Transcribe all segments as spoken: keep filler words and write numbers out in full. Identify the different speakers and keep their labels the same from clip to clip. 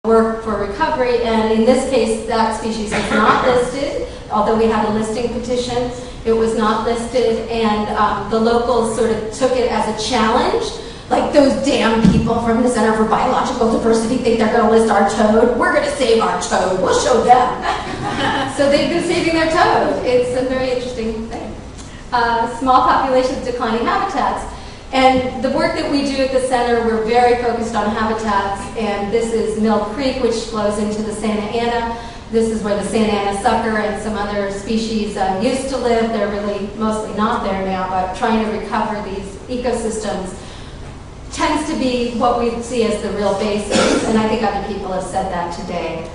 Speaker 1: work for recovery, and in this case that species is not listed, although we had a listing petition. It was not listed, and um, the locals sort of took it as a challenge. Like, those damn people from the Center for Biological Diversity think they're going to list our toad. We're going to save our toad. We'll show them. So they've been saving their toad. It's a very interesting thing. Uh, small populations, declining habitats. And the work that we do at the center, we're very focused on habitats, and this is Mill Creek, which flows into the Santa Ana. This is where the Santa Ana sucker and some other species uh, used to live. They're really mostly not there now, but trying to recover these ecosystems tends to be what we see as the real basis, and I think other people have said that today.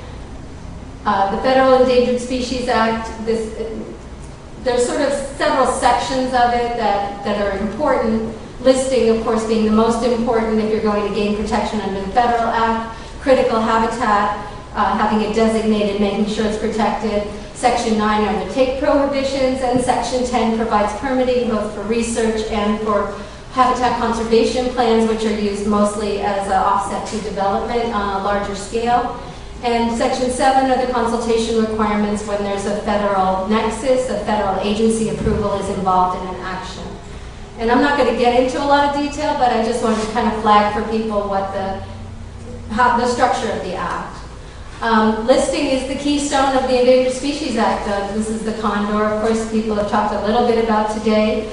Speaker 1: Uh, the Federal Endangered Species Act, this, there's sort of several sections of it that, that are important. Listing, of course, being the most important if you're going to gain protection under the Federal Act. Critical habitat, uh, having it designated, making sure it's protected. Section nine are the take prohibitions, and Section ten provides permitting both for research and for habitat conservation plans, which are used mostly as an offset to development on a larger scale. And Section seven are the consultation requirements when there's a federal nexus, a federal agency approval is involved in an action. And I'm not going to get into a lot of detail, but I just wanted to kind of flag for people what the, how, the structure of the Act. Um, listing is the keystone of the Endangered Species Act. Uh, this is the condor, of course, people have talked a little bit about today.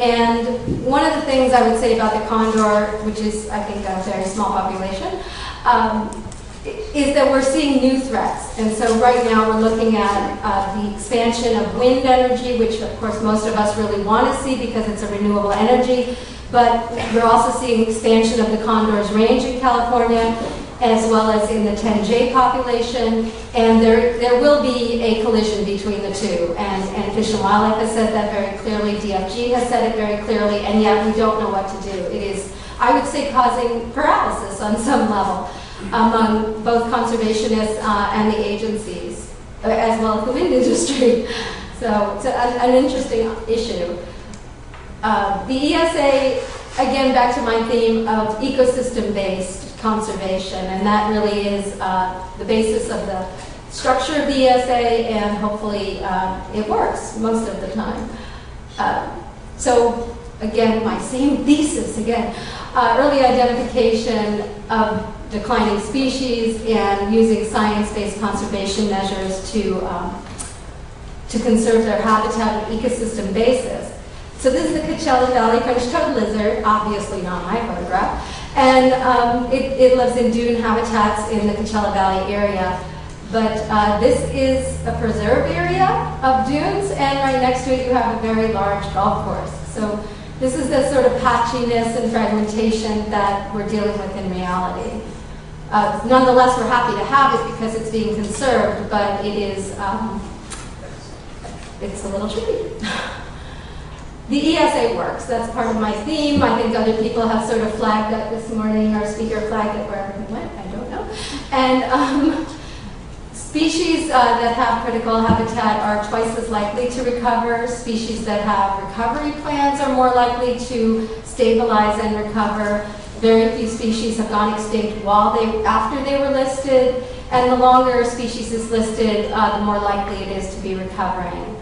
Speaker 1: And one of the things I would say about the condor, which is, I think, a very small population, um, is that we're seeing new threats. And so right now we're looking at uh, the expansion of wind energy, which of course most of us really want to see because it's a renewable energy. But we're also seeing expansion of the condor's range in California, as well as in the ten J population. And there, there will be a collision between the two. And, and Fish and Wildlife has said that very clearly, D F G has said it very clearly, and yet we don't know what to do. It is, I would say, causing paralysis on some level among both conservationists uh, and the agencies, as well as the wind industry. So it's a, an interesting issue. Uh, the E S A, again, back to my theme of ecosystem-based conservation, and that really is uh, the basis of the structure of the E S A, and hopefully uh, it works most of the time. Uh, so again, my same thesis again, uh, early identification of declining species and using science-based conservation measures to, um, to conserve their habitat on an ecosystem basis. So this is the Coachella Valley French toad lizard, obviously not my photograph, and um, it, it lives in dune habitats in the Coachella Valley area. But uh, this is a preserve area of dunes, and right next to it you have a very large golf course. So this is the sort of patchiness and fragmentation that we're dealing with in reality. Uh, nonetheless, we're happy to have it because it's being conserved, but it is, um, it's a little tricky. The E S A works. That's part of my theme. I think other people have sort of flagged that this morning. Our speaker flagged it wherever he went. I don't know. And um, species uh, that have critical habitat are twice as likely to recover. Species that have recovery plans are more likely to stabilize and recover. Very few species have gone extinct while they, after they were listed, and the longer a species is listed, uh, the more likely it is to be recovering.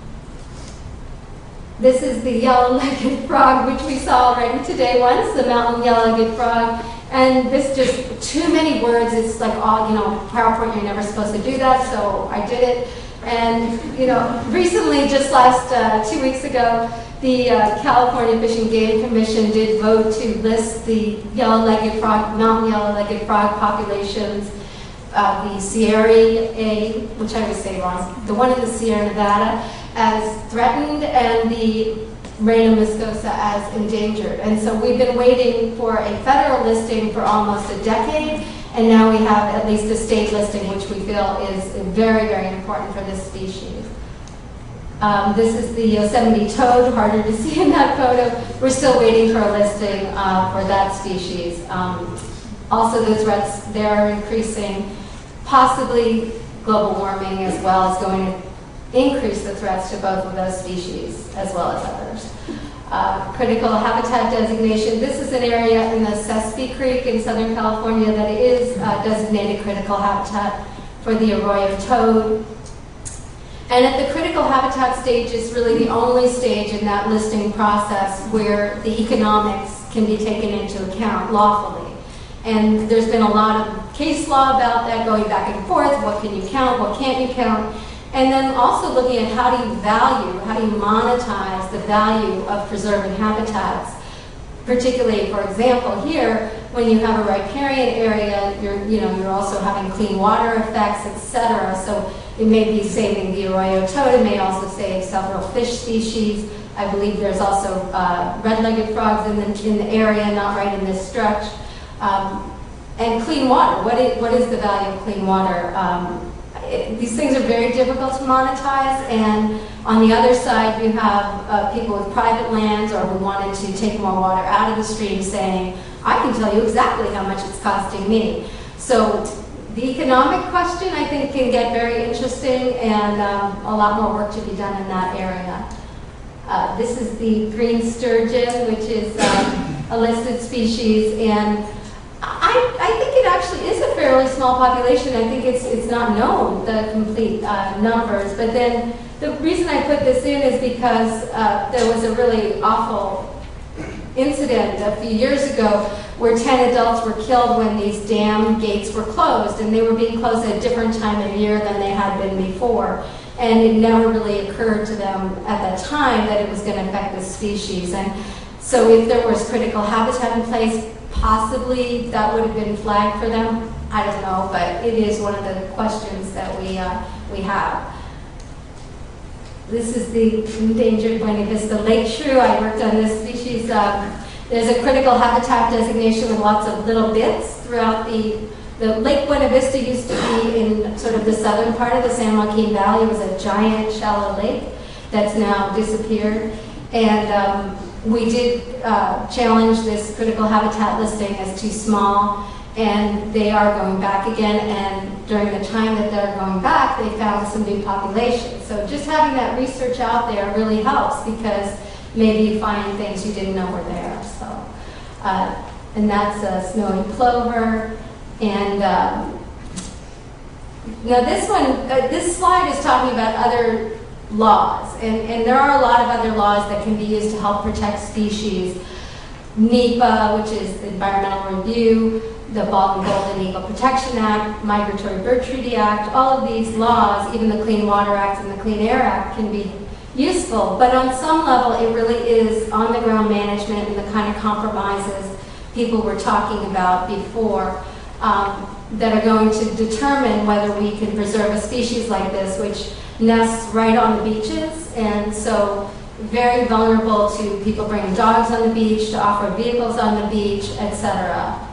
Speaker 1: This is the yellow-legged frog, which we saw already today once, the mountain yellow-legged frog. And this just, too many words, it's like all, you know, PowerPoint, you're never supposed to do that, so I did it. And, you know, recently, just last uh, two weeks ago, the uh, California Fish and Game Commission did vote to list the yellow-legged frog, mountain yellow-legged frog populations, uh, the Sierra A, which I always say wrong, the one in the Sierra Nevada, as threatened, and the Reina viscosa as endangered. And so we've been waiting for a federal listing for almost a decade, and now we have at least a state listing, which we feel is very, very important for this species. Um, this is the Yosemite toad, harder to see in that photo. We're still waiting for a listing uh, for that species. Um, also, the threats there are increasing. Possibly global warming as well is going to increase the threats to both of those species as well as others. uh, critical habitat designation. This is an area in the Sespe Creek in Southern California that is uh, designated critical habitat for the arroyo toad. And at the critical habitat stage is really the only stage in that listing process where the economics can be taken into account lawfully. And there's been a lot of case law about that, going back and forth. What can you count? What can't you count? And then also looking at how do you value, how do you monetize the value of preserving habitats. Particularly, for example, here, when you have a riparian area, you're, you know, you're also having clean water effects, et cetera. So it may be saving the arroyo toad. It may also save several fish species. I believe there's also uh, red-legged frogs in the, in the area, not right in this stretch. Um, and clean water. What is, what is the value of clean water? Um, it, these things are very difficult to monetize, and on the other side, you have uh, people with private lands or who wanted to take more water out of the stream saying, I can tell you exactly how much it's costing me. So the economic question, I think, can get very interesting, and um, a lot more work to be done in that area. Uh, this is the green sturgeon, which is um, a listed species, and I, I think it actually is a fairly small population. I think it's, it's not known, the complete uh, numbers. But then the reason I put this in is because uh, there was a really awful incident a few years ago where ten adults were killed when these dam gates were closed, and they were being closed at a different time of year than they had been before. And it never really occurred to them at that time that it was going to affect this species. And so if there was critical habitat in place, possibly that would have been flagged for them. I don't know, but it is one of the questions that we, uh, we have. This is the endangered Buena Vista lake shrew. I worked on this species. Um, there's a critical habitat designation with lots of little bits throughout the, the Lake Buena Vista used to be in sort of the southern part of the San Joaquin Valley. It was a giant shallow lake that's now disappeared. And um, we did uh, challenge this critical habitat listing as too small, and they are going back again, and during the time that they're going back, they found some new populations. So just having that research out there really helps, because maybe you find things you didn't know were there. So, uh, and that's a snowy plover. And um, now this one, uh, this slide is talking about other laws, and, and there are a lot of other laws that can be used to help protect species. NEPA, which is the Environmental Review, the Bald and Golden Eagle Protection Act, Migratory Bird Treaty Act, all of these laws, even the Clean Water Act and the Clean Air Act, can be useful. But on some level, it really is on-the-ground management and the kind of compromises people were talking about before um, that are going to determine whether we can preserve a species like this, which nests right on the beaches, and so very vulnerable to people bringing dogs on the beach, to off-road vehicles on the beach, et cetera.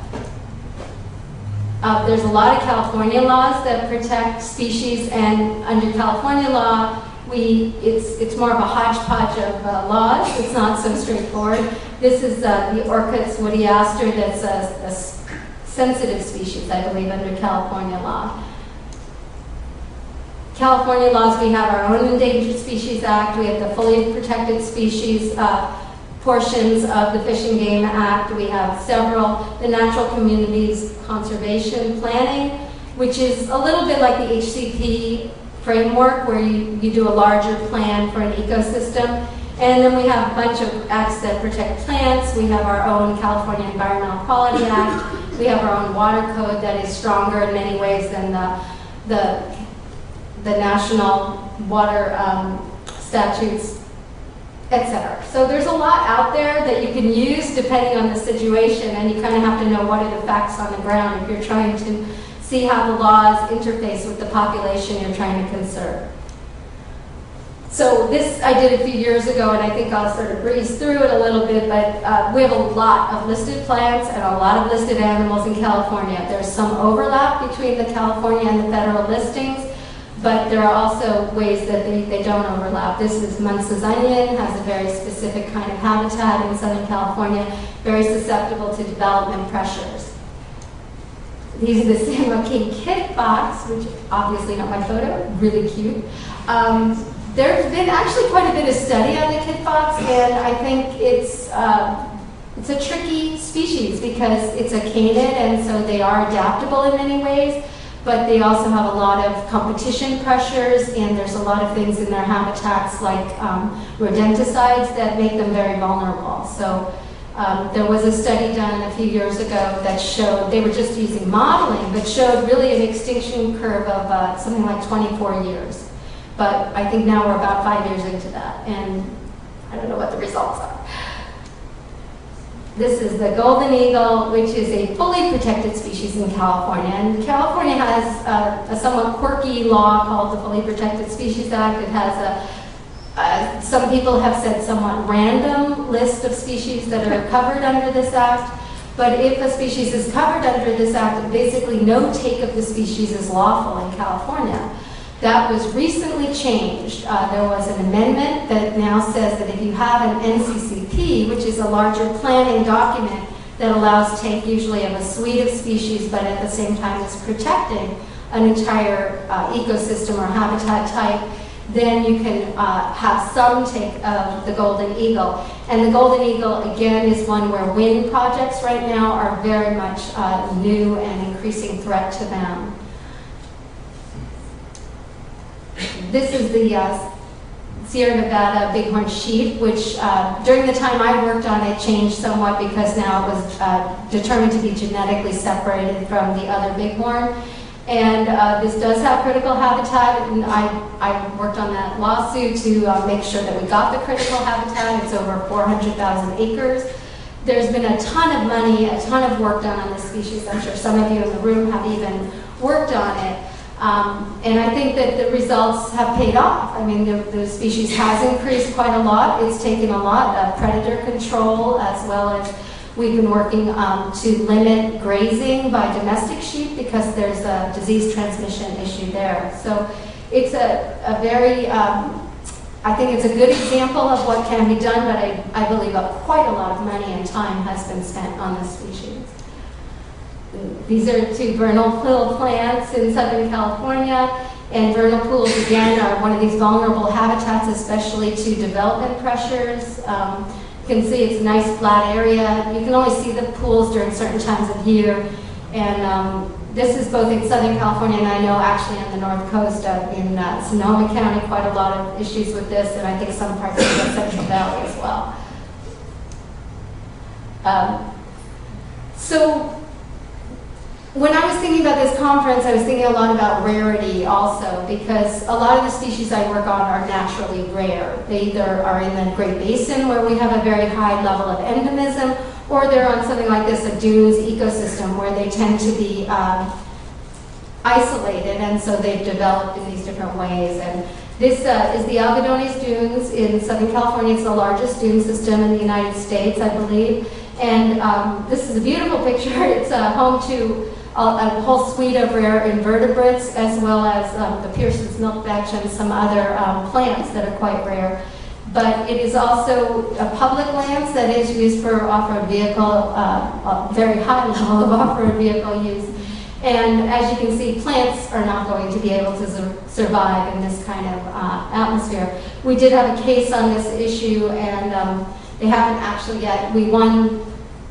Speaker 1: Uh, there's a lot of California laws that protect species, and under California law, we it's it's more of a hodgepodge of uh, laws. It's not so straightforward. This is uh, the Orcas woody aster. That's a, a sensitive species, I believe, under California law. California laws, we have our own Endangered Species Act. We have the Fully Protected Species uh, portions of the Fish and Game Act. We have several, the Natural Communities Conservation Planning, which is a little bit like the H C P framework, where you, you do a larger plan for an ecosystem. And then we have a bunch of acts that protect plants. We have our own California Environmental Quality Act. We have our own water code that is stronger in many ways than the, the, the national water um, statutes, et cetera. So there's a lot out there that you can use depending on the situation, and you kind of have to know what are the facts on the ground if you're trying to see how the laws interface with the population you're trying to conserve. So this I did a few years ago, and I think I'll sort of breeze through it a little bit, but uh, we have a lot of listed plants and a lot of listed animals in California. There's some overlap between the California and the federal listings, but there are also ways that they, they don't overlap. This is Munce's onion, has a very specific kind of habitat in Southern California, very susceptible to development pressures. These are the San Joaquin kit fox, which obviously not my photo, really cute. Um, there's been actually quite a bit of study on the kit fox, and I think it's uh, it's a tricky species because it's a canid, and so they are adaptable in many ways, but they also have a lot of competition pressures, and there's a lot of things in their habitats like um, rodenticides that make them very vulnerable. So um, there was a study done a few years ago that showed, they were just using modeling, but showed really an extinction curve of uh, something like twenty-four years. But I think now we're about five years into that, and I don't know what the results are. This is the golden eagle, which is a fully protected species in California. And California has a, a somewhat quirky law called the Fully Protected Species Act. It has a, uh, some people have said somewhat random list of species that are covered under this act. But if a species is covered under this act, basically no take of the species is lawful in California. That was recently changed. Uh, there was an amendment that now says that if you have an N C C P, which is a larger planning document that allows take usually of a suite of species, but at the same time is protecting an entire uh, ecosystem or habitat type, then you can uh, have some take of the golden eagle. And the golden eagle, again, is one where wind projects right now are very much uh, new and increasing threat to them. This is the uh, Sierra Nevada bighorn sheep, which uh, during the time I worked on it changed somewhat because now it was uh, determined to be genetically separated from the other bighorn. And uh, this does have critical habitat, and I, I worked on that lawsuit to uh, make sure that we got the critical habitat. It's over four hundred thousand acres. There's been a ton of money, a ton of work done on this species. I'm sure some of you in the room have even worked on it. Um, and I think that the results have paid off. I mean, the, the species has increased quite a lot. It's taken a lot of predator control, as well as we've been working um, to limit grazing by domestic sheep because there's a disease transmission issue there. So it's a, a very, um, I think it's a good example of what can be done, but I, I believe a, quite a lot of money and time has been spent on this species. These are two vernal pool plants in Southern California, and vernal pools, again, are one of these vulnerable habitats, especially to development pressures. Um, you can see it's a nice flat area. You can only see the pools during certain times of year, and um, this is both in Southern California and I know actually on the North Coast uh, in uh, Sonoma County, quite a lot of issues with this, and I think some parts of the Central Valley as well. Um, so, when I was thinking about this conference, I was thinking a lot about rarity also, because a lot of the species I work on are naturally rare. They either are in the Great Basin, where we have a very high level of endemism, or they're on something like this, a dunes ecosystem, where they tend to be um, isolated, and so they've developed in these different ways. And this uh, is the Algodones Dunes in Southern California. It's the largest dune system in the United States, I believe. And um, this is a beautiful picture. It's uh, home to a, a whole suite of rare invertebrates, as well as um, the Pearson's milkvetch and some other um, plants that are quite rare. But it is also a public lands that is used for off-road vehicle, uh, a very high level of off-road vehicle use. And as you can see, plants are not going to be able to sur survive in this kind of uh, atmosphere. We did have a case on this issue, and um, they haven't actually yet. We won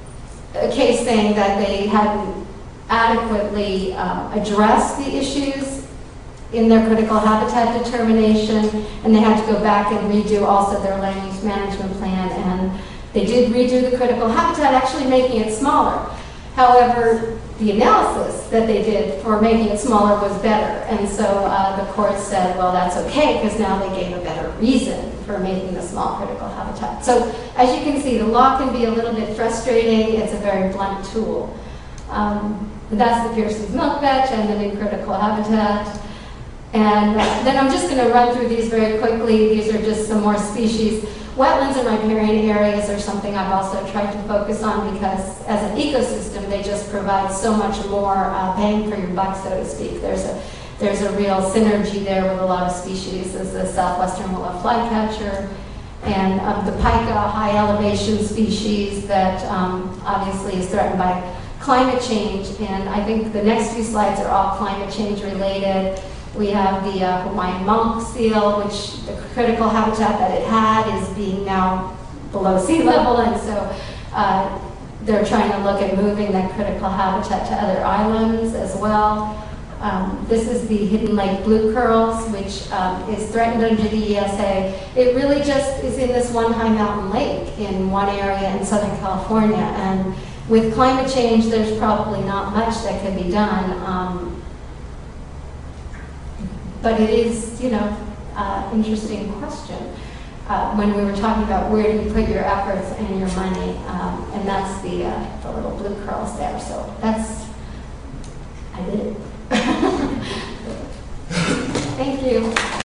Speaker 1: a case saying that they hadn't adequately um, addressed the issues in their critical habitat determination, and they had to go back and redo also their land use management plan, and they did redo the critical habitat, actually making it smaller. However, the analysis that they did for making it smaller was better, and so uh, the court said, well, that's okay, because now they gave a better reason for making the small critical habitat. So as you can see, the law can be a little bit frustrating. It's a very blunt tool. Um, but that's the Pearson's milkvetch and the new critical habitat. And uh, then I'm just going to run through these very quickly. These are just some more species. Wetlands and riparian areas are something I've also tried to focus on because as an ecosystem, they just provide so much more uh, bang for your buck, so to speak. There's a, there's a real synergy there with a lot of species. There's the southwestern willow flycatcher and um, the pika, high elevation species that um, obviously is threatened by climate change. And I think the next few slides are all climate change related. We have the uh, Hawaiian monk seal, which the critical habitat that it had is being now below sea level, and so uh, they're trying to look at moving that critical habitat to other islands as well. Um, this is the Hidden Lake Blue Curls, which um, is threatened under the E S A. It really just is in this one high mountain lake in one area in Southern California, and with climate change, there's probably not much that can be done. Um, but it is, you know, uh, interesting question. Uh, when we were talking about where do you put your efforts and your money, um, and that's the, uh, the little blue curls there. So that's, I did it. Thank you.